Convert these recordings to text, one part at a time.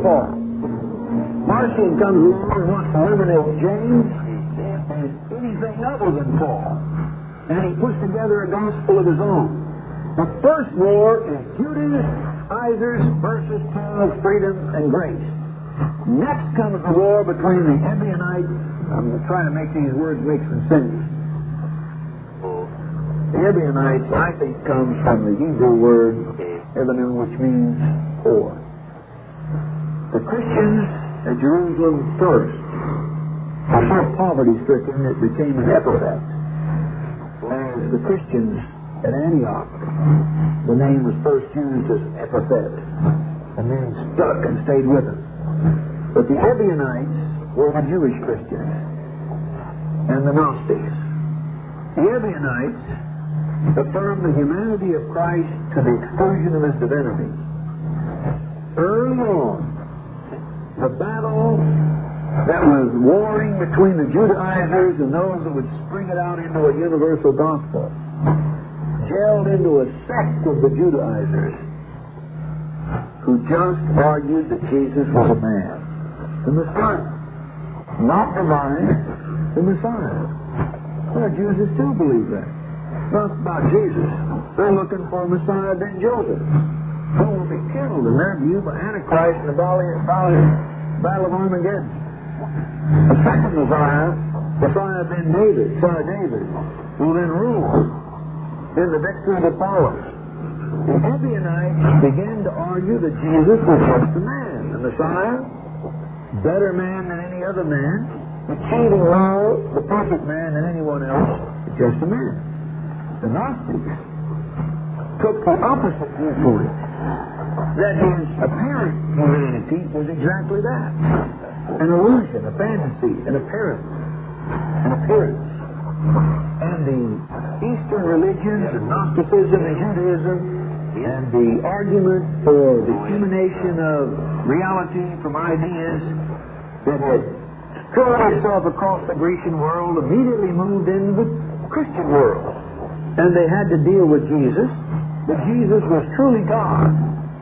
Paul. Marcion comes along and wants to eliminate James and anything other than Paul. And he puts together a gospel of his own. The first war is Judaizers versus Paul's freedom and grace. Next comes the war between the Ebionites. I'm trying to make these words make some sense. The Ebionites, I think, comes from the Hebrew word Ebionim, which means poor. The Christians at Jerusalem first were so poverty-stricken it became an epithet. As the Christians at Antioch, the name was first used as epithet, and then stuck and stayed with them. But the Ebionites were the Jewish Christians and the Gnostics. The Ebionites affirmed the humanity of Christ to the exclusion of his divinity. Early on, the battle that was warring between the Judaizers and those that would spring it out into a universal gospel gelled into a sect of the Judaizers who just argued that Jesus was a man, the Messiah. Not divine, the Messiah. Well, Jews still believe that. Not about Jesus. They're looking for a Messiah named Joseph, who will be killed, in their view, by Antichrist in the Battle of Armageddon. The second Messiah ben David, son of David, will then rule in the victory that follows. The Ebionites began to argue that Jesus was just a man, the Messiah, better man than any other man, achieving more, the perfect man than anyone else, but just a man. The Gnostics took the opposite viewpoint, that his apparent humanity was exactly that. An illusion, a fantasy, an appearance. And the Eastern religions, and Gnosticism and Judaism, and the argument for the elimination of reality from ideas that had spread itself across the Grecian world immediately moved into the Christian world. And they had to deal with Jesus, but Jesus was truly God.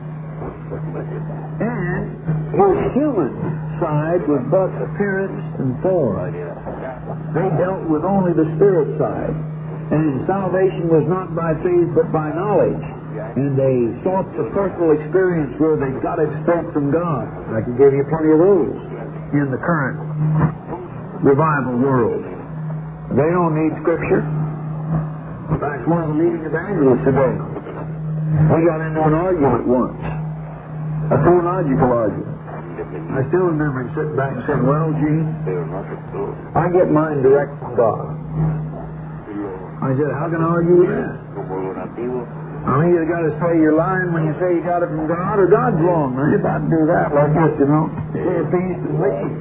And his human side was but appearance and form. They dealt with only the spirit side. And salvation was not by faith but by knowledge. And they sought the personal experience where they got it straight from God. I can give you plenty of those in the current revival world. They don't need Scripture. In fact, one of the leading evangelists today, we got into an argument once, a theological argument. I still remember him sitting back and saying, well, Gene, I get mine direct from God. I said, how can I argue with that? I mean, you got to say you're lying when you say you got it from God, or God's wrong. I ain't about to do that like this, you know. Say a peace and leave.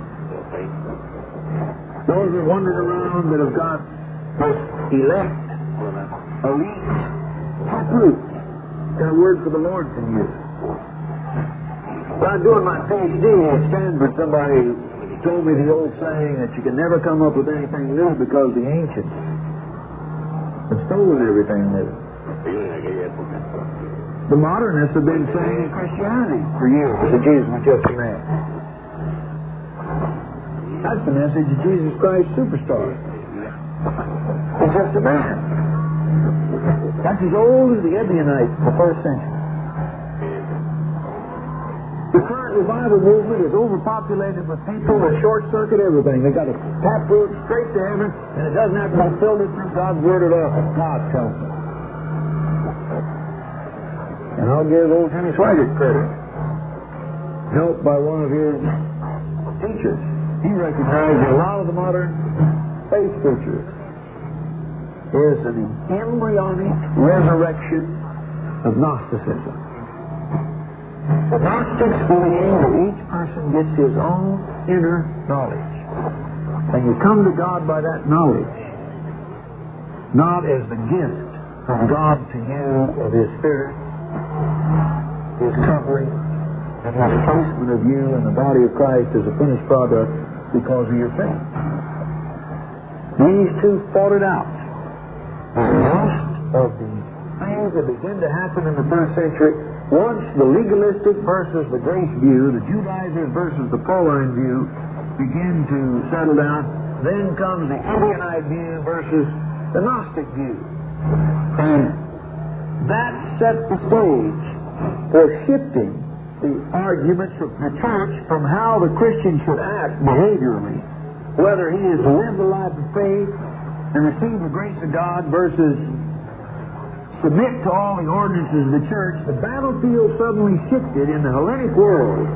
Those that wandering around that have got this elect, elite, taproot, got a word for the Lord from you. When I was doing my PhD at Stanford, somebody told me the old saying that you can never come up with anything new because the ancients have stolen everything new. The modernists have been saying in Christianity for years that Jesus was just a man. That's the message of Jesus Christ Superstar. He's just a man. That's as old as the Ebionites in the first century. The current revival movement is overpopulated with people that short-circuit everything. They got a taproot straight to heaven, and it doesn't have to be filtered through God's Word at all. God tells them. And I'll give old Jimmy Swaggart credit. Helped by one of his teachers. He recognized that a lot of the modern faith preachers is an embryonic resurrection of Gnosticism. The Gnostics believe that each person gets his own inner knowledge. And you come to God by that knowledge, not as the gift from God to you of His Spirit, His covering, and His placement of you in the body of Christ as a finished product because of your faith. These two fought it out. Most of the things that began to happen in the first century Once the legalistic versus the grace view, the Judaizers versus the Pauline view begin to settle down, then comes the Ebionite view versus the Gnostic view. And that set the stage for shifting the arguments of the church from how the Christian should act behaviorally, whether he is to live the life of faith and receive the grace of God versus submit to all the ordinances of the church. The battlefield suddenly shifted in the Hellenic world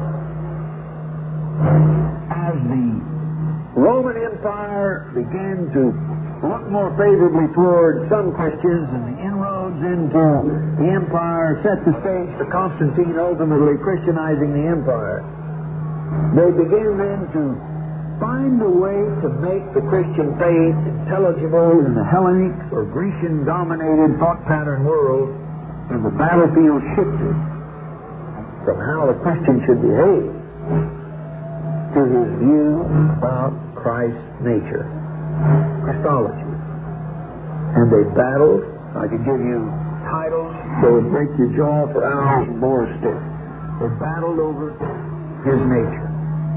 as the Roman Empire began to look more favorably toward some Christians, and the inroads into the empire set the stage for Constantine ultimately Christianizing the empire. They began then to find a way to make the Christian faith intelligible in the Hellenic or Grecian-dominated thought pattern world, and the battlefield shifted from how the Christian should behave to his view about Christ's nature, Christology. And they battled. I could give you titles that would break your jaw for hours and more still. They battled over his nature.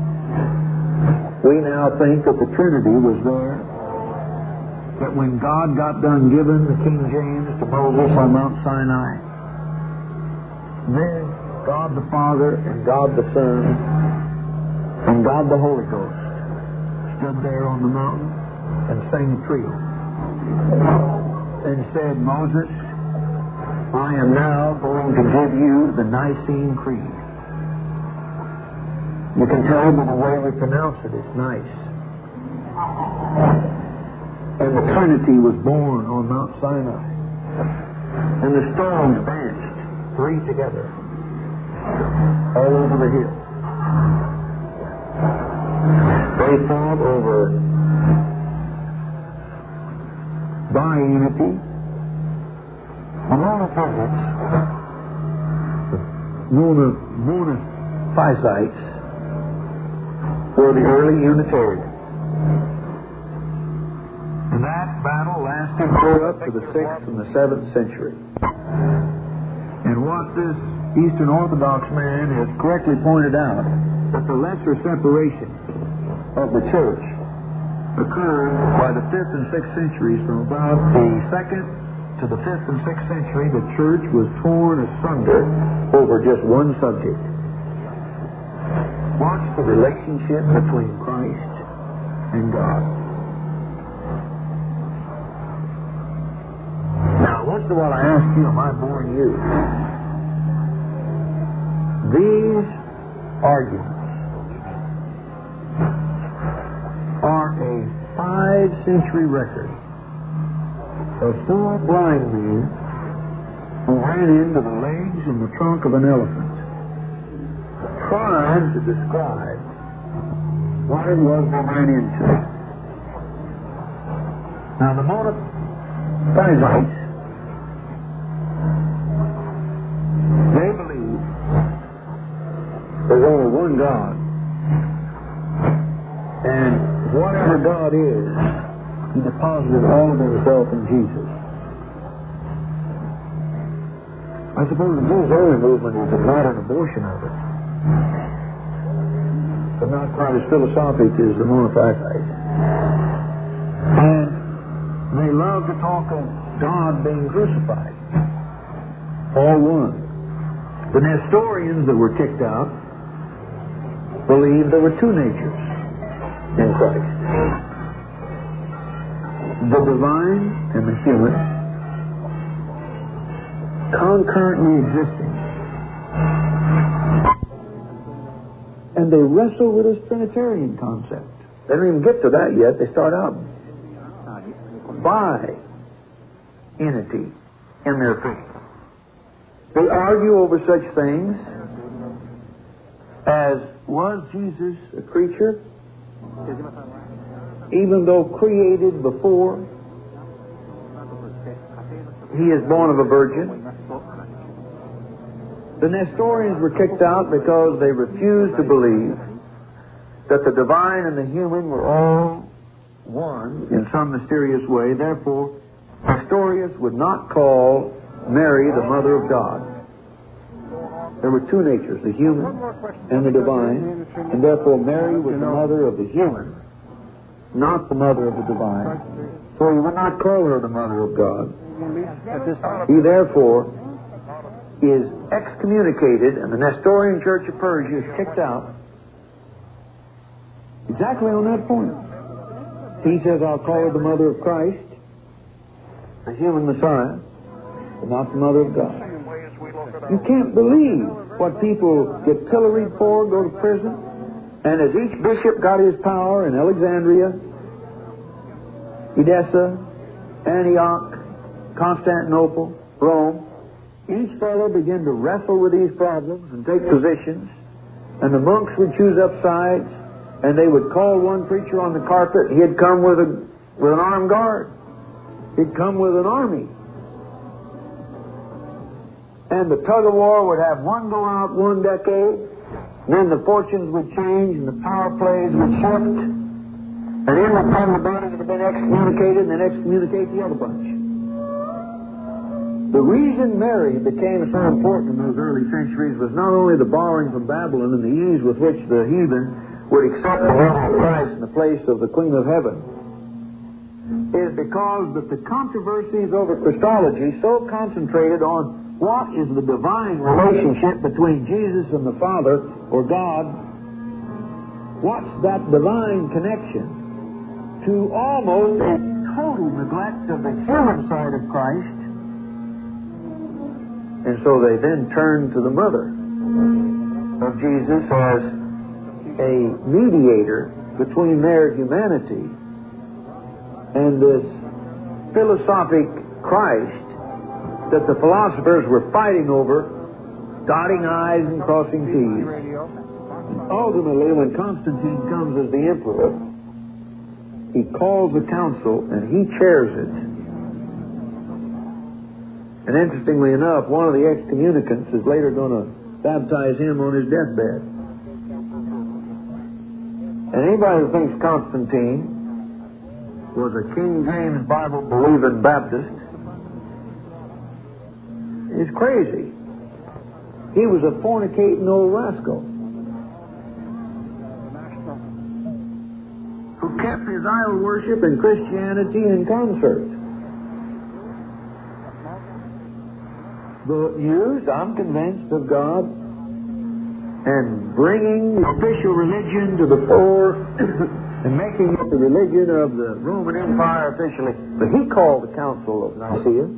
We now think that the Trinity was there, that when God got done giving the King James to Moses on Mount Sinai, then God the Father and God the Son and God the Holy Ghost stood there on the mountain and sang a trio and said, Moses, I am now going to give you the Nicene Creed. You can tell by the way we pronounce it, it's nice. And the Trinity was born on Mount Sinai. And the stones danced, three together, all over the hill. They fought over biunity, monophysics, monophysites, were the early Unitarians. And that battle lasted clear up to the 6th and the 7th century. And what this Eastern Orthodox man has correctly pointed out, that the lesser separation of the church occurred by the 5th and 6th centuries. From about the 2nd to the 5th and 6th century, the church was torn asunder over just one subject. What's the relationship between Christ and God? Now, once in a while I ask you, am I boring you? These arguments are a 5-century record of 4 blind men who ran into the legs and the trunk of an elephant, trying to describe what it was they ran into. Now, the monophysites, they believe there's only one God, and whatever God is, He deposited all of Himself in Jesus. I suppose the Jesus-only movement is a modern abortion of it, but not quite as philosophic as the monophysites. And they love to talk of God being crucified. All one. The Nestorians that were kicked out believed there were 2 natures in Christ. The divine and the human, concurrently existing. And they wrestle with this Trinitarian concept. They don't even get to that yet. They start out by entity in their faith. They argue over such things as, was Jesus a creature? Even though created before He is born of a virgin. The Nestorians were kicked out because they refused to believe that the divine and the human were all one in some mysterious way. Therefore, Nestorius would not call Mary the Mother of God. There were two natures, the human and the divine, and therefore Mary was the mother of the human, not the mother of the divine. So you would not call her the mother of God. He therefore is excommunicated, and the Nestorian Church of Persia is kicked out exactly on that point. He says, I'll call her the mother of Christ, the human Messiah, but not the mother of God. You can't believe what people get pilloried for, go to prison. And as each bishop got his power in Alexandria, Edessa, Antioch, Constantinople, Rome, each fellow began to wrestle with these problems and take positions. And the monks would choose up sides, and they would call one preacher on the carpet. He'd come with an armed guard. He'd come with an army. And the tug-of-war would have one go out one decade, then the fortunes would change and the power plays would shift, and in the time the body would have been excommunicated and then excommunicate the other bunch. The reason Mary became so important in those early centuries was not only the borrowing from Babylon and the ease with which the heathen would accept the Lord of Christ in the place of the Queen of Heaven, is because that the controversies over Christology so concentrated on what is the divine relationship between Jesus and the Father, or God? What's that divine connection? To almost a total neglect of the human side of Christ. And so they then turn to the mother of Jesus as a mediator between their humanity and this philosophic Christ that the philosophers were fighting over, dotting I's and crossing T's. Ultimately, when Constantine comes as the emperor, he calls a council and he chairs it. And interestingly enough, one of the excommunicants is later going to baptize him on his deathbed. And anybody who thinks Constantine was a King James Bible-believing Baptist is crazy. He was a fornicating old rascal who kept his idol worship and Christianity in concert. The use, I'm convinced, of God and bringing the official religion to the fore and making it the religion of the Roman Empire officially. But he called the Council of Nicaea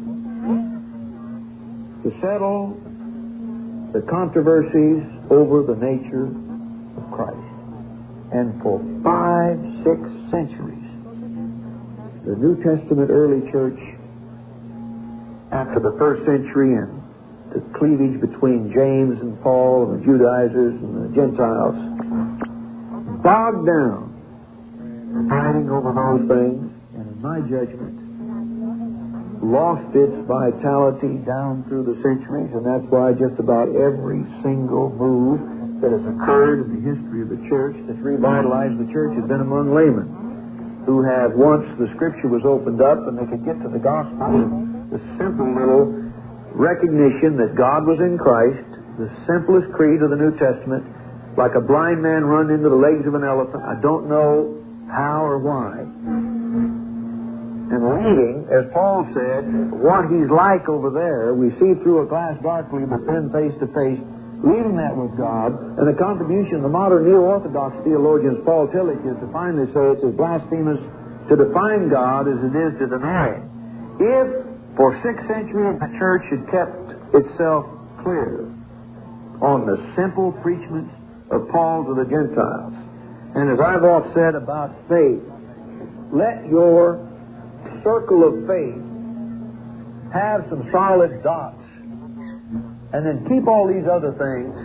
to settle the controversies over the nature of Christ. And for 5-6 centuries, the New Testament early church, after the first century and the cleavage between James and Paul and the Judaizers and the Gentiles, bogged down fighting over those things, and in my judgment, lost its vitality down through the centuries, and that's why just about every single move that has occurred in the history of the church that's revitalized the church has been among laymen who have, once the Scripture was opened up and they could get to the gospel, the simple little recognition that God was in Christ, the simplest creed of the New Testament, like a blind man run into the legs of an elephant. I don't know how or why. And reading, as Paul said, what he's like over there, we see through a glass darkly, but then face to face, leaving that with God. And the contribution of the modern neo-Orthodox theologians, Paul Tillich, is to finally say it's as blasphemous to define God as it is to deny Him. If, for 6 centuries, the church had kept itself clear on the simple preachments of Paul to the Gentiles, and as I've often said about faith, let your circle of faith have some solid dots, and then keep all these other things,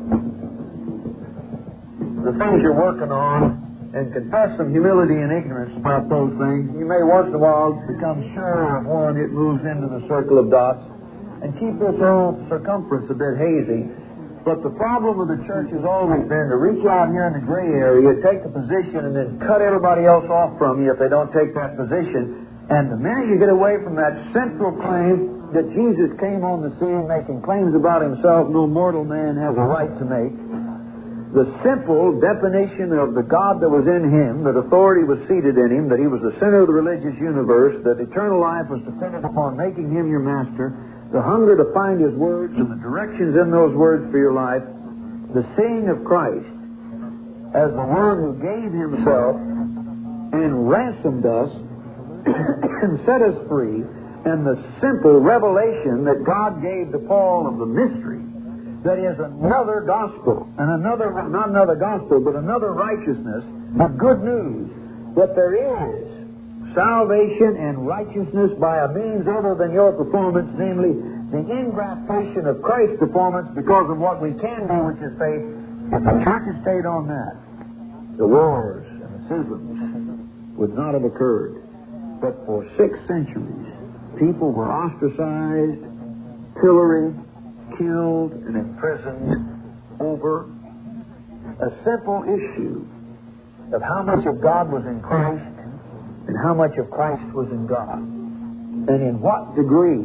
the things you're working on, and confess some humility and ignorance about those things. You may once in a while become sure of one, it moves into the circle of dots, and keep this whole circumference a bit hazy. But the problem with the church has always been to reach out here in the gray area, take a position, and then cut everybody else off from you if they don't take that position, And the minute you get away from that central claim that Jesus came on the scene making claims about himself no mortal man has a right to make, the simple definition of the God that was in him, that authority was seated in him, that he was the center of the religious universe, that eternal life was dependent upon making him your master, the hunger to find his words and the directions in those words for your life, the seeing of Christ as the one who gave himself and ransomed us and set us free, and the simple revelation that God gave to Paul of the mystery that is another gospel, and not another gospel, but another righteousness, the good news that there is salvation and righteousness by a means other than your performance, namely the ingratification of Christ's performance because of what we can do, which is faith. If the church had stayed on that, the wars and the schisms would not have occurred. But for 6 centuries, people were ostracized, pilloried, killed, and imprisoned over a simple issue of how much of God was in Christ and how much of Christ was in God, and in what degree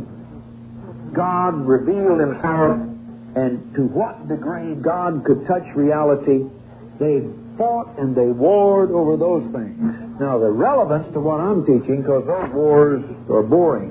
God revealed himself and to what degree God could touch reality. They fought and they warred over those things. Now, the relevance to what I'm teaching, because those wars are boring,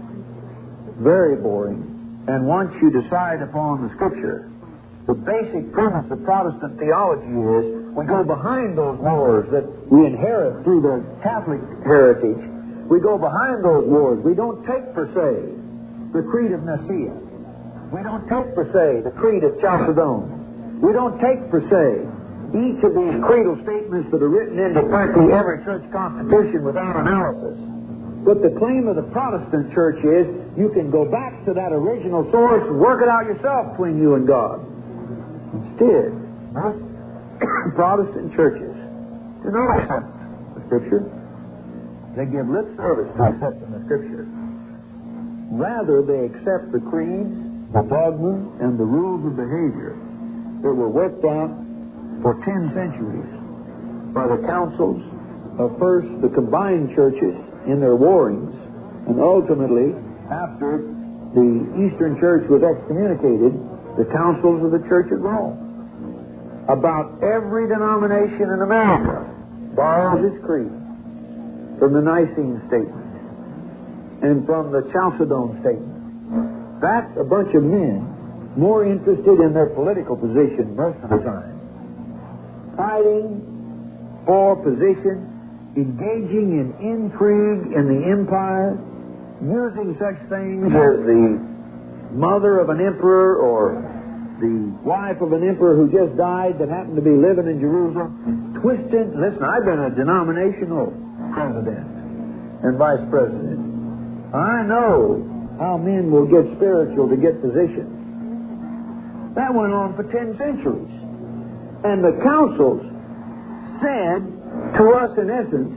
very boring, and once you decide upon the Scripture, the basic premise of Protestant theology is we go behind those wars that we inherit through the Catholic heritage. We go behind those wars. We don't take per se the Creed of Nicaea. We don't take per se the Creed of Chalcedon. We don't take per se each of these creedal statements that are written into practically every church constitution without analysis. But the claim of the Protestant church is you can go back to that original source and work it out yourself between you and God. Instead, most Protestant churches do not accept the Scripture. They give lip service to accepting the Scripture. Rather, they accept the creeds, the dogmas, and the rules of behavior that were worked out for 10 centuries by the councils of first the combined churches in their warrings, and ultimately, after the Eastern Church was excommunicated, the councils of the Church of Rome. About every denomination in America borrows its creed from the Nicene Statement and from the Chalcedon Statement. That's a bunch of men more interested in their political position most of the time, fighting for position, engaging in intrigue in the empire, using such things as the mother of an emperor or the wife of an emperor who just died that happened to be living in Jerusalem, twisted. Listen, I've been a denominational president and vice president. I know how men will get spiritual to get position. That went on for 10 centuries. And the councils said to us, in essence,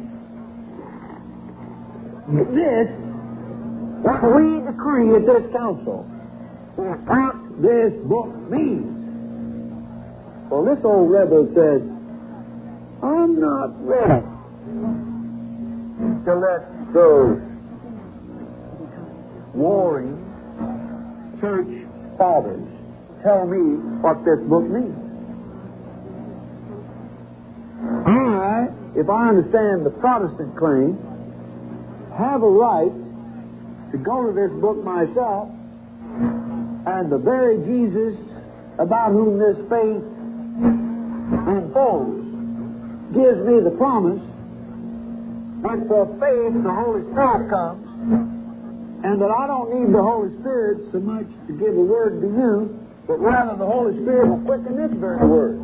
this, what we decree at this council, is what this book means. Well, this old rebel says, I'm not ready to let those warring church fathers tell me what this book means. I, if I understand the Protestant claim, have a right to go to this book myself, and the very Jesus about whom this faith unfolds gives me the promise that for faith the Holy Spirit comes, and that I don't need the Holy Spirit so much to give a word to you, but rather the Holy Spirit will quicken this very word.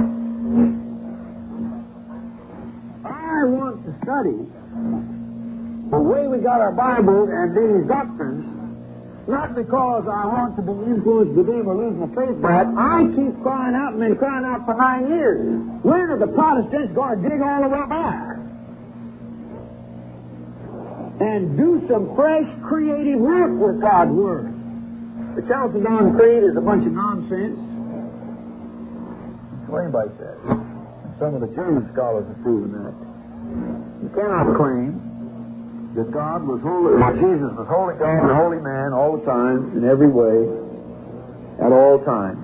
I want to study the way we got our Bible and these doctrines, not because I want to be influenced by them or lose my faith, but I keep crying out and been crying out for 9 years. When are the Protestants going to dig all the way back and do some fresh, creative work with God's Word? The Chalcedon Creed is a bunch of nonsense. That's what anybody says. And some of the Jewish scholars have proven that. You cannot claim that God was holy, that Jesus was holy God and holy man all the time, in every way, at all times.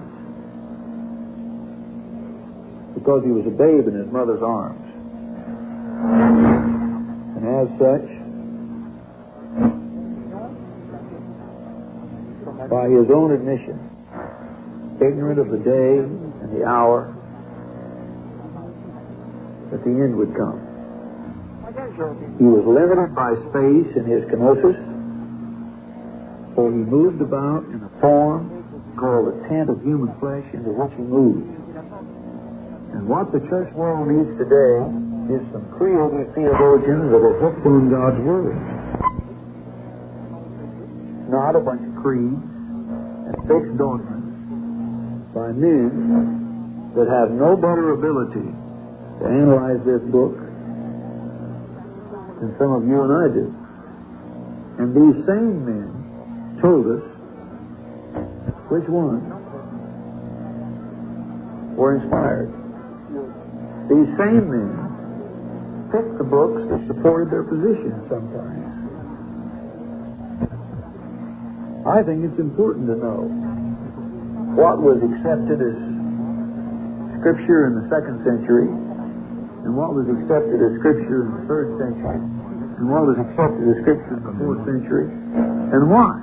Because he was a babe in his mother's arms. And as such, by his own admission, ignorant of the day and the hour that the end would come. He was limited by space in his kenosis, for he moved about in a form called the tent of human flesh into which he moved. And what the church world needs today is some creative theologians that are hooked on God's Word. Not a bunch of creeds and fixed dogmas by men that have no better ability to analyze this book than some of you and I do. And these same men told us which ones were inspired. These same men picked the books that supported their position sometimes. I think it's important to know what was accepted as Scripture in the 2nd century, and what was accepted as Scripture in the 3rd century, and what was accepted as Scripture in the 4th century, and why.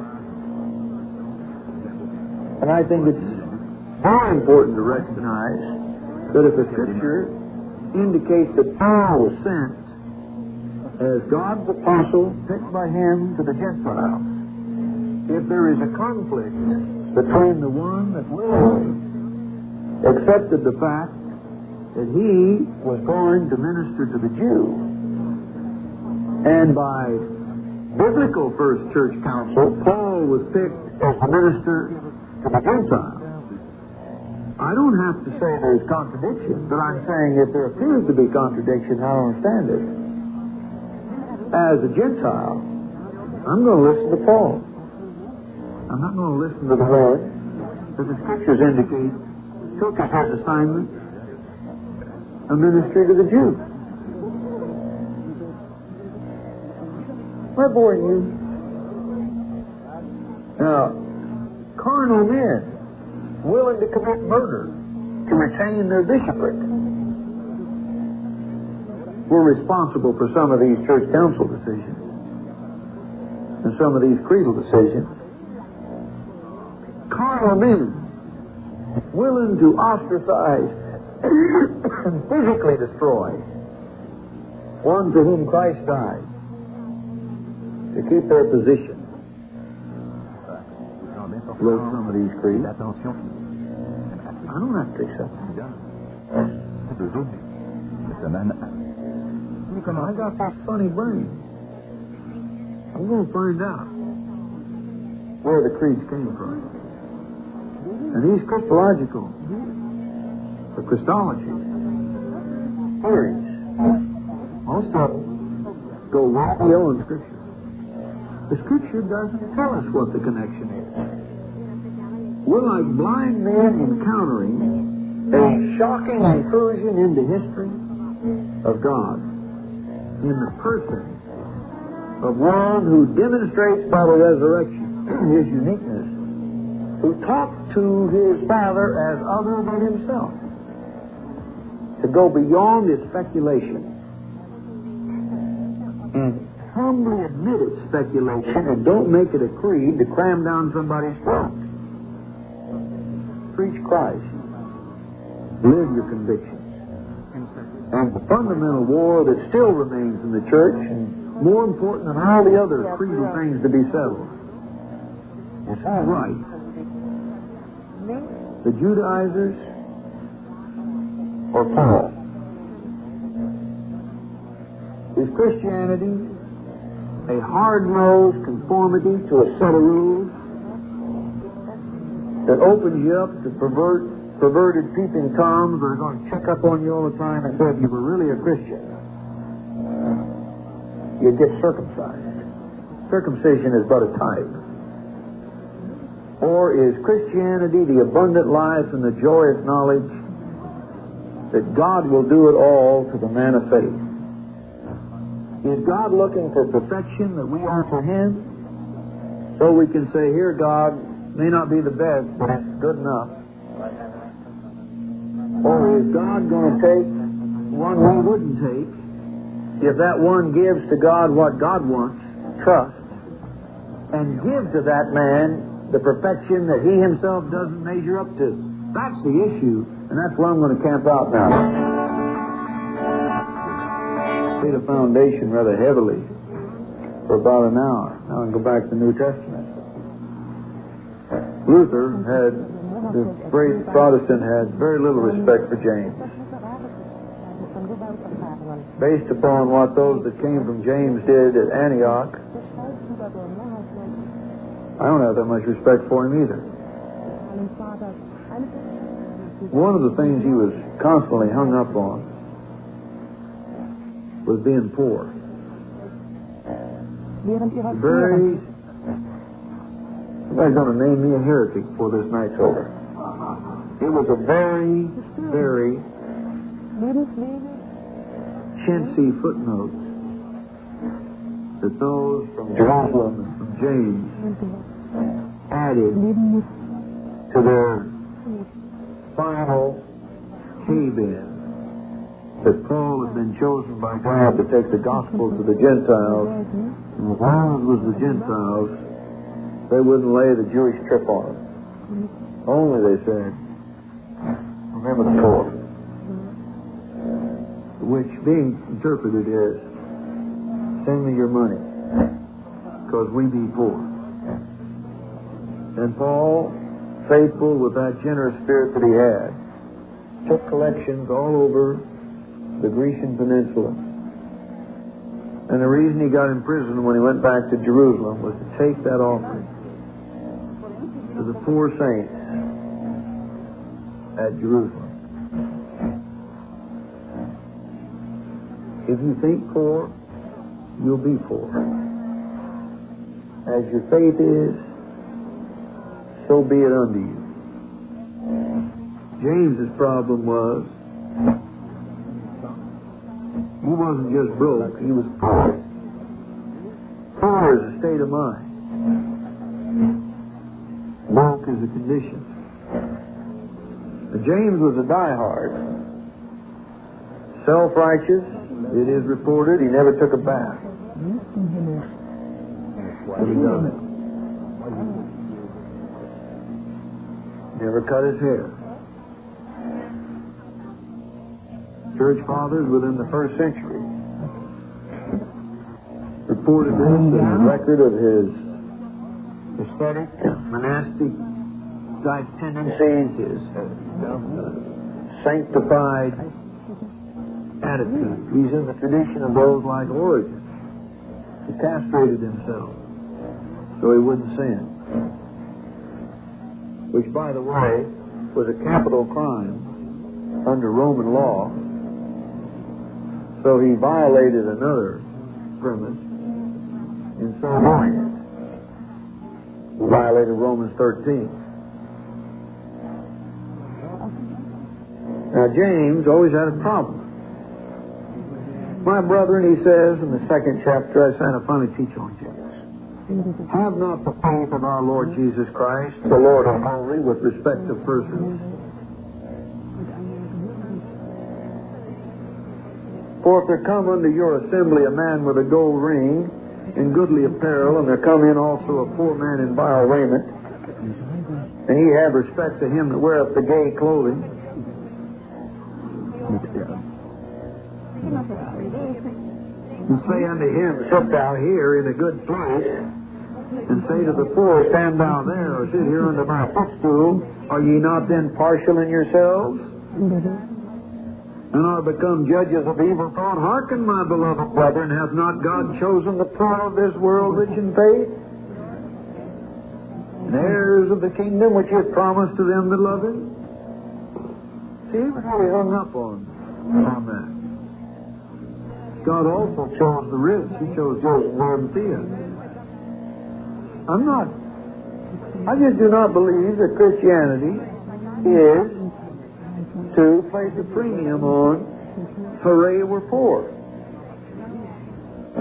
And I think it's very important to recognize that if a Scripture indicates that Paul was sent as God's apostle, picked by him to the Gentiles, if there is a conflict between the one that willingly accepted the fact that he was going to minister to the Jew, and by biblical First Church Council, Paul was picked as the minister to the Gentiles. I don't have to say there's contradiction, but I'm saying if there appears to be contradiction, I don't understand it. As a Gentile, I'm going to listen to Paul. I'm not going to listen to the Lord, that the Scriptures indicate took as his assignment a ministry to the Jew. Am I boring you? Now, carnal men willing to commit murder to retain their bishopric were responsible for some of these church council decisions and some of these creedal decisions. Carnal men willing to ostracize and physically destroy one to whom Christ died to keep their position. Wrote some of these creeds. I don't have to accept them. I got that funny brain. I'm going to find out where the creeds came from. And these Christological, the Christology theories, most of them go way beyond Scripture. The Scripture doesn't tell us what the connection is. We're like blind men encountering a shocking intrusion into history of God in the person of one who demonstrates by the resurrection his uniqueness, who talked to his Father as other than himself, to go beyond his speculation and humbly admit its speculation and don't make it a creed to cram down somebody's throat. Preach Christ. Live your convictions. And the fundamental war that still remains in the church, and more important than all the other creedal things to be settled, is who's right. The Judaizers or Paul? Is Christianity a hard-nosed conformity to a set of rules that opens you up to perverted peeping toms that are going to check up on you all the time and say if you were really a Christian, you'd get circumcised? Circumcision is but a type. Or is Christianity the abundant life and the joyous knowledge that God will do it all to the man of faith? Is God looking for perfection that we are for Him? So we can say, here, God, may not be the best, but it's good enough. Or is God going to take one we wouldn't take if that one gives to God what God wants, trust, and give to that man the perfection that he himself doesn't measure up to? That's the issue, and that's where I'm going to camp out now. Lay the foundation rather heavily for about an hour. Now I can go back to the New Testament. Luther had, the great Protestant, had very little respect for James. Based upon what those that came from James did at Antioch, I don't have that much respect for him either. One of the things he was constantly hung up on was being poor. Somebody's going to name me a heretic before this night's over. It was a very, very chintzy footnote that those from Jerusalem and from James added to their final cave-in, that Paul had been chosen by God to take the gospel to the Gentiles, and as long as it was the Gentiles, they wouldn't lay the Jewish trip on them. Only, they said, remember the poor. Which, being interpreted is, send me your money, because we be poor. And Paul, faithful with that generous spirit that he had, took collections all over the Grecian Peninsula. And the reason he got imprisoned when he went back to Jerusalem was to take that offering to the poor saints at Jerusalem. If you think poor, you'll be poor. As your faith is, so be it unto you. James's problem was, he wasn't just broke, he was poor. Poor is a state of mind. Broke is a condition. Now, James was a diehard. Self-righteous, it is reported, he never took a bath. What he done? Never cut his hair. Church fathers within the first century reported this in the record of his ascetic, monastic type tendencies, his sanctified attitude. He's in the tradition of those like Origen. He castrated himself so he wouldn't sin. Which, by the way, was a capital crime under Roman law. So he violated another premise in so doing it. He violated Romans 13. Now, James always had a problem. My brethren, he says in the 2nd chapter, I trying to finally teach on James. Have not the faith of our Lord Jesus Christ, the Lord of glory, with respect to persons. For if there come unto your assembly a man with a gold ring, in goodly apparel, and there come in also a poor man in vile raiment, and ye have respect to him that weareth the gay clothing, and say unto him, sit thou here in a good place, and say to the poor, stand thou there, or sit here under my footstool, are ye not then partial in yourselves? And are become judges of evil thought? Hearken, my beloved brethren, hath not God chosen the poor of this world rich in faith, and heirs of the kingdom which he hath promised to them that love him? See, he was really hung up on that. God also chose the rich. He chose Joseph of Arimathea. I just do not believe that Christianity is to place a premium on hooray, we're poor.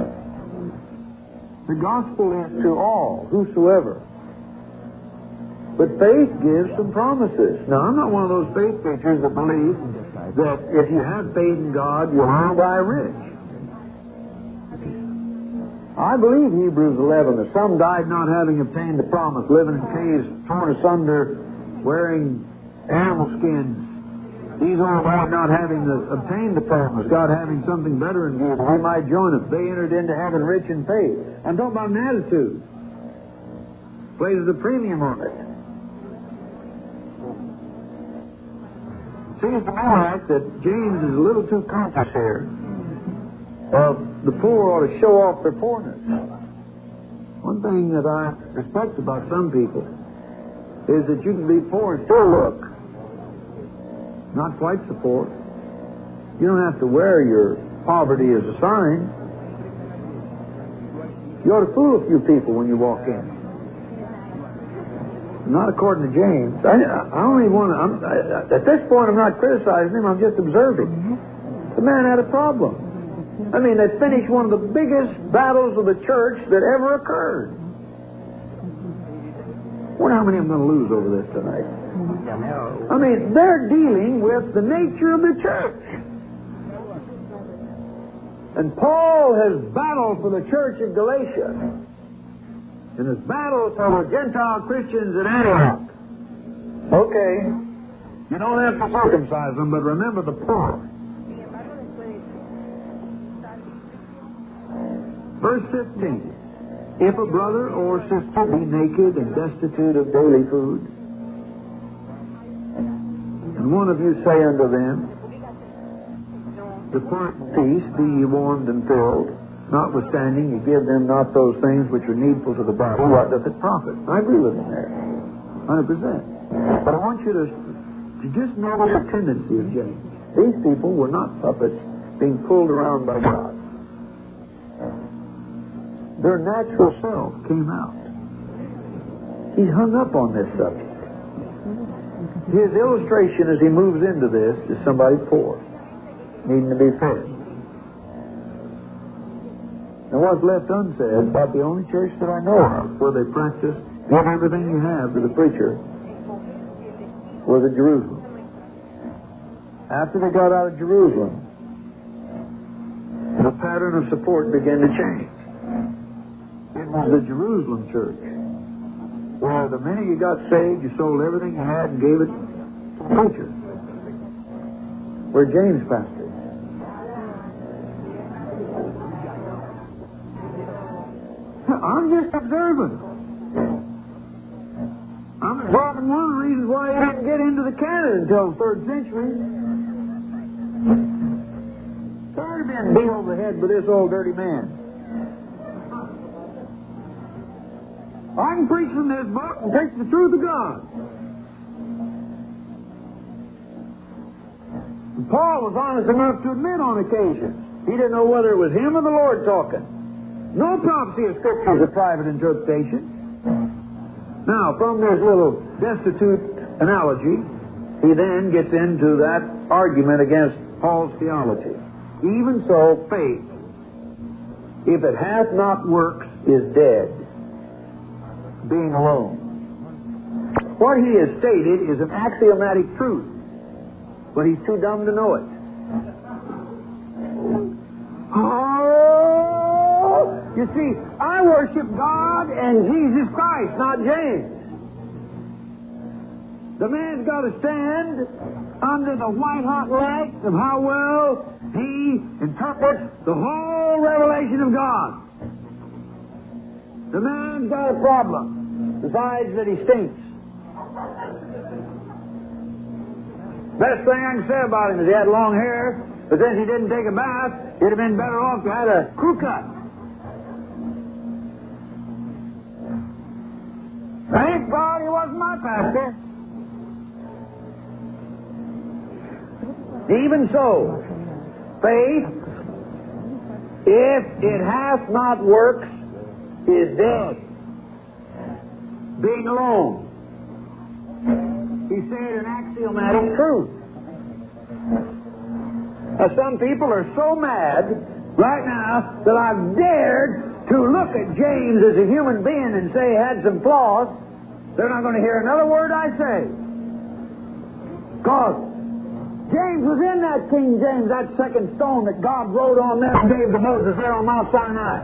The gospel is to all, whosoever. But faith gives some promises. Now, I'm not one of those faith preachers that believe that if you have faith in God, you'll die rich. I believe Hebrews 11 that some died not having obtained the promise, living in caves, torn asunder, wearing animal skins. These all died not having obtained the promise, God having something better in view, that we might join them. They entered into heaven rich in faith. I'm talking about an attitude. Places a premium on it. Seems to me like that James is a little too conscious here of the poor ought to show off their poorness. One thing that I respect about some people is that you can be poor and still look not quite so poor. You don't have to wear your poverty as a sign. You ought to fool a few people when you walk in. Not according to James. I only want to... At this point, I'm not criticizing him. I'm just observing. The man had a problem. I mean, they finished one of the biggest battles of the church that ever occurred. I wonder how many I'm going to lose over this tonight. I mean, they're dealing with the nature of the church. And Paul has battled for the church of Galatia. And has battled for the Gentile Christians at Antioch. Okay. You don't have to circumcise them, but remember the poor. Verse 15. If a brother or sister be naked and destitute of daily food, and one of you say unto them, depart in peace, be ye warmed and filled, notwithstanding you give them not those things which are needful to the body, what doth it profit? I agree with him there, 100%. But I want you to just notice the tendency of James. These people were not puppets being pulled around by God. Their natural self came out. He's hung up on this subject. His illustration as he moves into this is somebody poor, needing to be fed. Now what's left unsaid about the only church that I know of where they practiced give everything you have to the preacher was at Jerusalem. After they got out of Jerusalem, the pattern of support began to change. It was the Jerusalem church where the minute you got saved, you sold everything you had and gave it to the preacher. Where James pastored. I'm just observing. I'm observing one of the reasons why he didn't get into the canon until the 3rd century. Tired of being beat over the head by this old dirty man. I can preach from this book and preach the truth of God. And Paul was honest enough to admit on occasion he didn't know whether it was him or the Lord talking. No prophecy of Scripture is a private interpretation. Now, from this little destitute analogy, he then gets into that argument against Paul's theology. Even so, faith, if it hath not works, is dead. Being alone. What he has stated is an axiomatic truth, but he's too dumb to know it. Oh, you see, I worship God and Jesus Christ, not James. The man's got to stand under the white-hot light of how well he interprets the whole revelation of God. The man's got a problem, besides that he stinks. Best thing I can say about him is he had long hair, but since he didn't take a bath, he'd have been better off to have had a crew cut. Thank God he wasn't my pastor. Even so, faith, if it hath not works, is dead. Being alone. He said an axiomatic truth. Now, some people are so mad right now that I've dared to look at James as a human being and say he had some flaws, they're not going to hear another word I say. Because James was in that King James, that second stone that God wrote on there and gave to Moses there on Mount Sinai.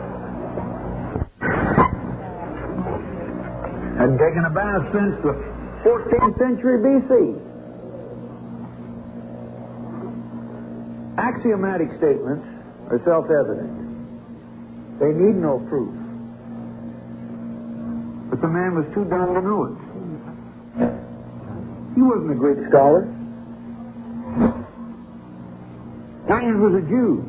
Hadn't taken a bath since the 14th century BC. Axiomatic statements are self-evident. They need no proof. But the man was too dumb to know it. He wasn't a Greek scholar. James was a Jew.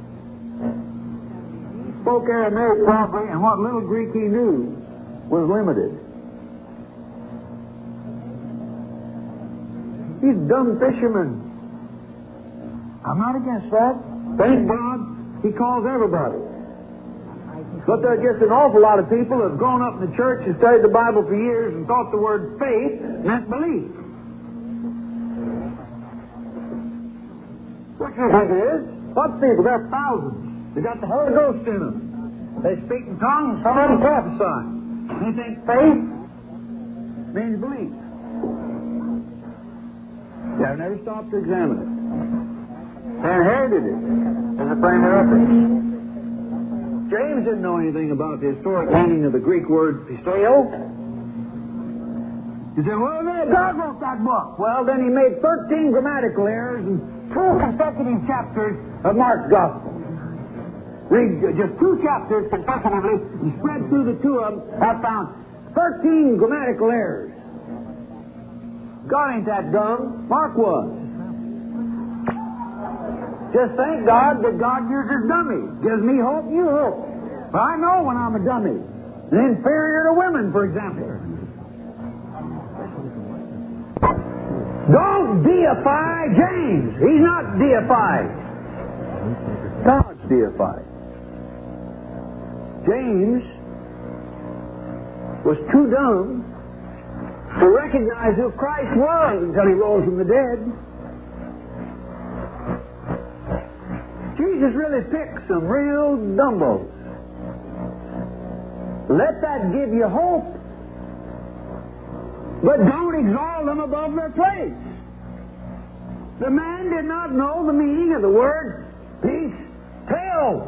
Spoke Aramaic probably, and what little Greek he knew was limited. He's a dumb fisherman. I'm not against that. Thank God he calls everybody. But there's just an awful lot of people who have grown up in the church and studied the Bible for years and thought the word faith meant belief. What do you think it is? What people? There are thousands. They got the Holy Ghost in them. They speak in tongues, some of them prophesy. They think faith means belief. They have never stopped to examine it. They inherited it as a frame of reference. James didn't know anything about the historic meaning of the Greek word pisteo. He said, well, God wrote that book. Well, then he made 13 grammatical errors in 2 consecutive chapters of Mark's Gospel. Read just 2 chapters consecutively and spread through the 2 of them. I found 13 grammatical errors. God ain't that dumb. Mark was. Just thank God that God uses dummies. Gives me hope, you hope. But I know when I'm a dummy. Inferior to women, for example. Don't deify James. He's not deified. God's deified. James was too dumb to recognize who Christ was until he rose from the dead. Jesus really picked some real dumbos. Let that give you hope. But don't exalt them above their place. The man did not know the meaning of the word pisteo.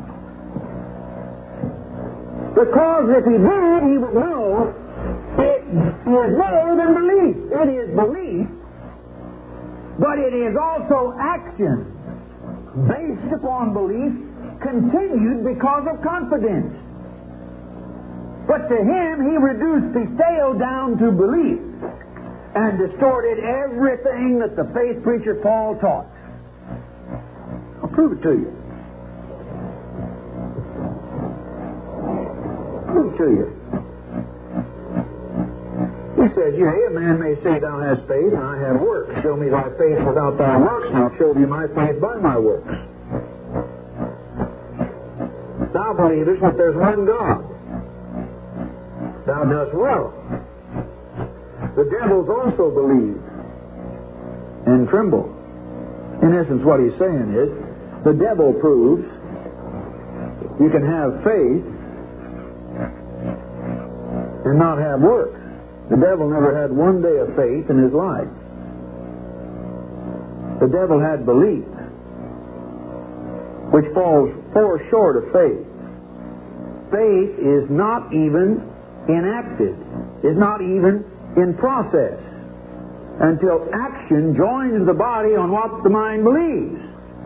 Because if he did, he would know it is more than belief. It is belief, but it is also action based upon belief, continued because of confidence. But to him, he reduced pisteo down to belief and distorted everything that the faith preacher Paul taught. I'll prove it to you. Prove it to you. He says, yea, a man may say, thou hast faith, and I have works. Show me thy faith without thy works, and I'll show thee my faith by my works. Thou believest that there's one God. Thou dost well. The devils also believe and tremble. In essence, what he's saying is, the devil proves you can have faith and not have works. The devil never had one day of faith in his life. The devil had belief, which falls far short of faith. Faith is not even enacted, is not even in process, until action joins the body on what the mind believes.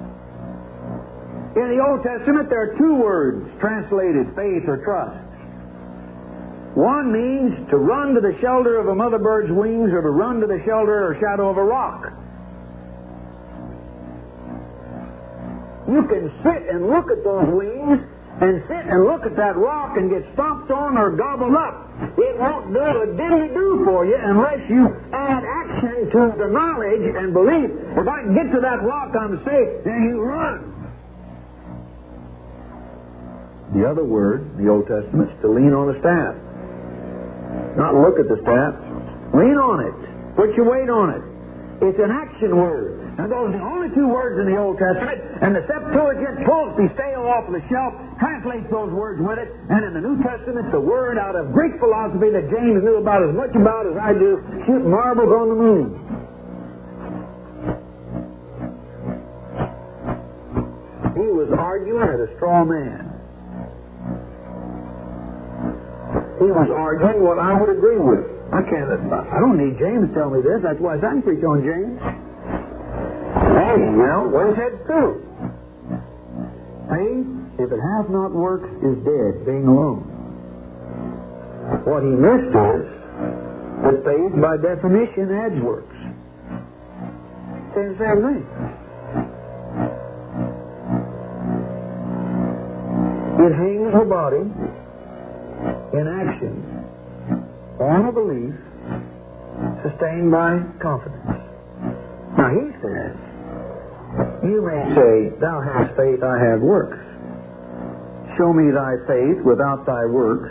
In the Old Testament, there are 2 words translated faith or trust. One means to run to the shelter of a mother bird's wings or to run to the shelter or shadow of a rock. You can sit and look at those wings and sit and look at that rock and get stomped on or gobbled up. It won't do a diddly-do for you unless you add action to the knowledge and belief. If I can get to that rock, I'm safe, then you run. The other word in the Old Testament is to lean on a staff. Not look at the staff. Lean on it. Put your weight on it. It's an action word. Now, those are the only two words in the Old Testament, and the Septuagint pulls the stale off of the shelf, translates those words with it, and in the New Testament, the word out of Greek philosophy that James knew about as much about as I do, shoot marbles on the moon. He was arguing as a straw man. He was arguing what I would agree with. I don't need James to tell me this. That's why I can preach on James. Hey, what he said true. Faith, if it hath not works, is dead, being alone. What he missed is that faith, by definition, adds works. Same thing. It hangs the body in action on a belief sustained by confidence. Now he says, you may say, thou hast faith, I have works. Show me thy faith without thy works.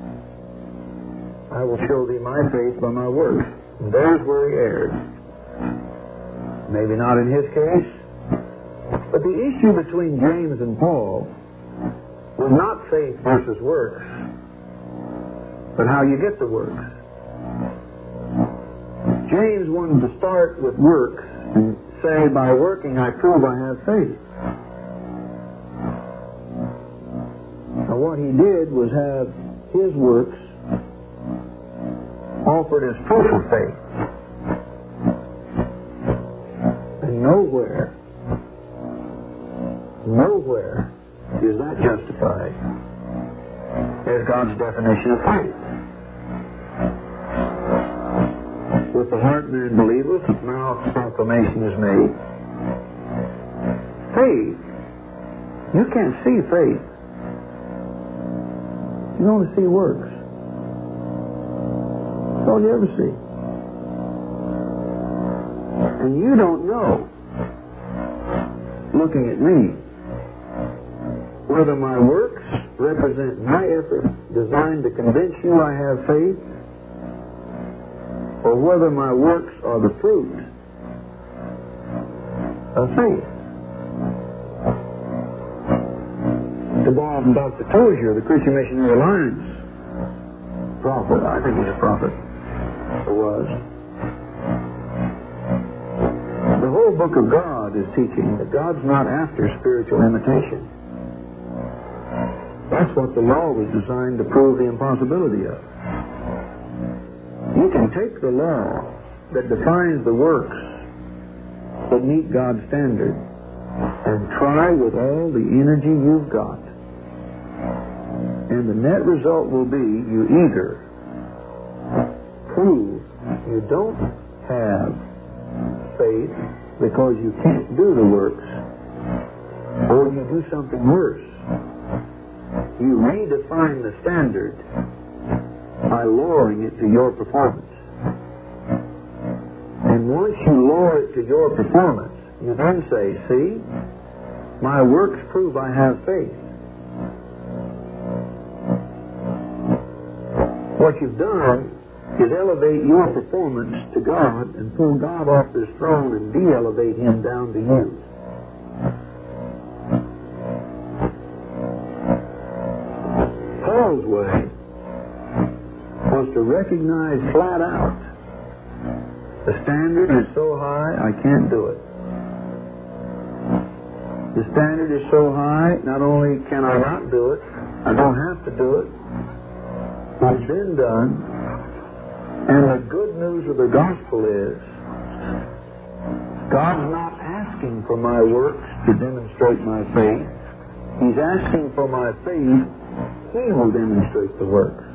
I will show thee my faith by my works. And there's where he erred. Maybe not in his case, but the issue between James and Paul was not faith versus works, but how you get the works. James wanted to start with works and say, by working I prove I have faith. Now what he did was have his works offered as proof of faith. And nowhere is that justified as God's definition of faith. With the heart man believeth, with mouth proclamation is made. Faith, you can't see faith. You can only see works. That's all you ever see. And you don't know, looking at me, whether my works represent my effort designed to convince you I have faith, or whether my works are the fruit of faith. To borrow from Dr. Tozier, the Christian Missionary Alliance prophet, I think he's a prophet, or was. The whole book of God is teaching that God's not after spiritual imitation. That's what the law was designed to prove the impossibility of. You can take the law that defines the works that meet God's standard and try with all the energy you've got. And the net result will be you either prove you don't have faith because you can't do the works, or you do something worse. You redefine the standard by lowering it to your performance. And once you lower it to your performance, you then say, see, my works prove I have faith. What you've done is elevate your performance to God and pull God off His throne and de-elevate Him down to you. Paul's way was to recognize flat out the standard is so high I can't do it. The standard is so high, not only can I not do it, I don't have to do it. It's been done. And the good news of the gospel is God's not asking for my works to demonstrate my faith. He's asking for my faith. He will demonstrate the works.